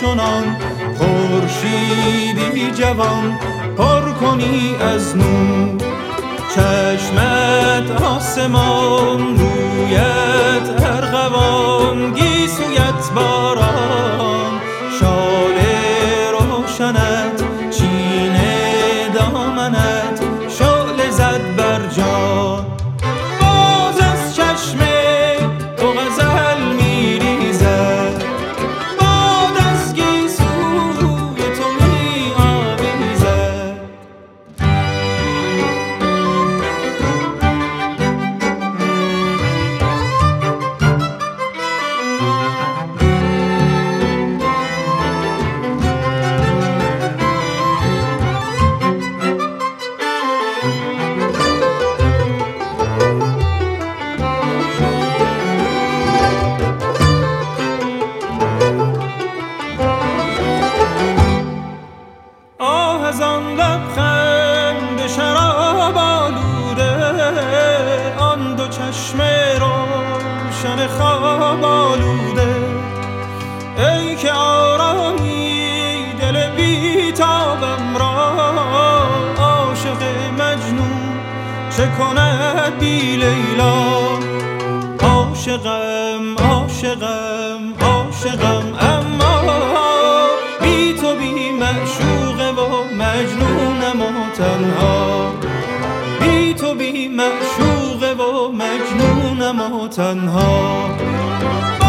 چنان خورشیدی جوان پر کنی از نور، چشمت آسمان، رویت ارغوان، گیسویت باران، شال روشنت، چین دامنت شعله زد بر جان. باز از چشم تو غزل میریزد، باد از گیسوی تو می‌آویزد. آه از آن لبخند شراب آلوده، آن دو چشم روشن خواب آلوده. ای که آرامی دل بیتابم را، عاشق مجنون چه کند بی لیلا؟ عاشقم عاشقم عاشقم، اما بی تو بی معشوقه و مجنونم و تنها. بی تو بی معشوقه و مجنونم و تنها.